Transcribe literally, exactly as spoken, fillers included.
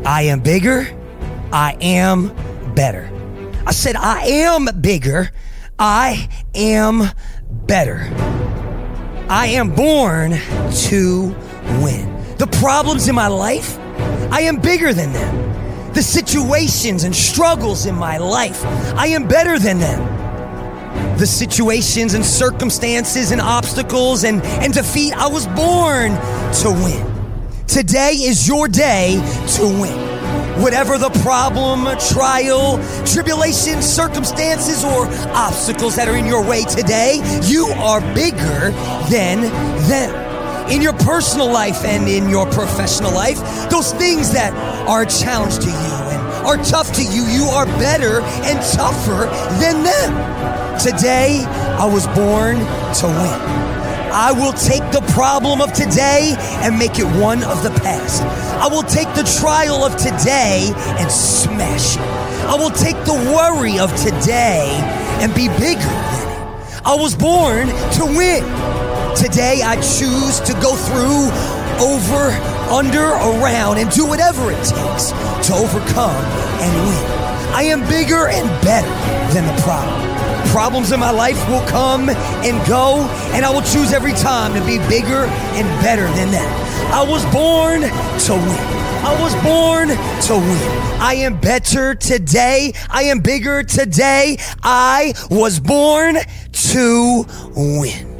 I am bigger. I am better. I said, I am bigger. I am better. I am born to win. The problems in my life, I am bigger than them. The situations and struggles in my life, I am better than them. The situations and circumstances and obstacles and, and defeat, I was born to win. Today is your day to win. Whatever the problem, trial, tribulation, circumstances, or obstacles that are in your way today, you are bigger than them. In your personal life and in your professional life, those things that are a challenge to you and are tough to you, you are better and tougher than them. Today, I was born to win. I will take the problem of today and make it one of the past. I will take the trial of today and smash it. I will take the worry of today and be bigger than it. I was born to win. Today I choose to go through, over, under, around, and do whatever it takes to overcome and win. I am bigger and better than the problem. Problems in my life will come and go, and I will choose every time to be bigger and better than that. I was born to win. I was born to win. I am better today. I am bigger today. I was born to win.